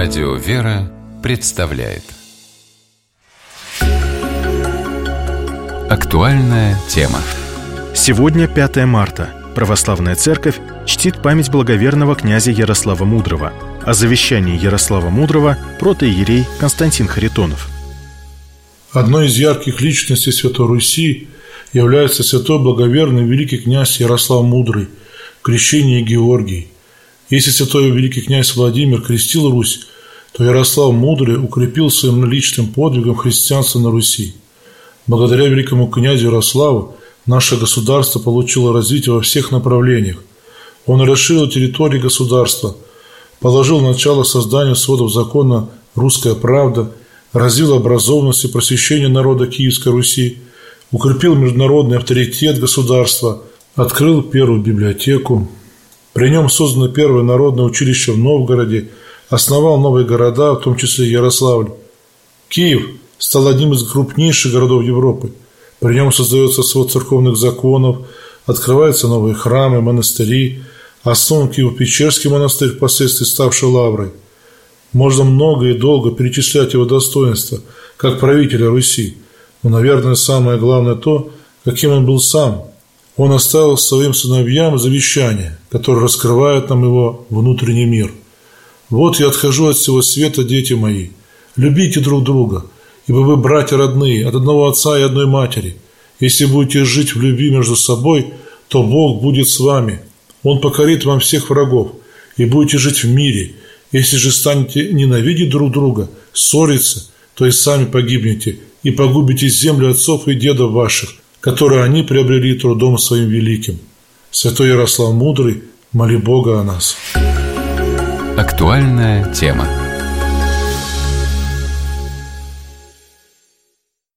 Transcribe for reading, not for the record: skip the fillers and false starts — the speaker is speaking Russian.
Радио «Вера» представляет актуальная тема. Сегодня 5 марта. Православная Церковь чтит память благоверного князя Ярослава Мудрого. О завещании Ярослава Мудрого протоиерей Константин Харитонов. Одной из ярких личностей Святой Руси является святой благоверный великий князь Ярослав Мудрый, крещение Георгий. Если святой великий князь Владимир крестил Русь, то Ярослав Мудрый укрепил своим личным подвигом христианство на Руси. Благодаря великому князю Ярославу наше государство получило развитие во всех направлениях. Он расширил территории государства, положил начало созданию сводов закона «Русская правда», развил образованность и просвещение народа Киевской Руси, укрепил международный авторитет государства, открыл первую библиотеку. При нем создано первое народное училище в Новгороде, основал новые города, в том числе Ярославль. Киев стал одним из крупнейших городов Европы. При нем создается свод церковных законов, открываются новые храмы, монастыри, основан Киево-Печерский монастырь, впоследствии ставший лаврой. Можно много и долго перечислять его достоинства, как правителя Руси, но, наверное, самое главное то, каким он был сам. Он оставил своим сыновьям завещание, которое раскрывает нам его внутренний мир. «Вот я отхожу от всего света, дети мои. Любите друг друга, ибо вы братья родные, от одного отца и одной матери. Если будете жить в любви между собой, то Бог будет с вами. Он покорит вам всех врагов, и будете жить в мире. Если же станете ненавидеть друг друга, ссориться, то и сами погибнете, и погубите землю отцов и дедов ваших, которые они приобрели трудом своим великим. Святой Ярослав Мудрый, моли Бога о нас». Актуальная тема.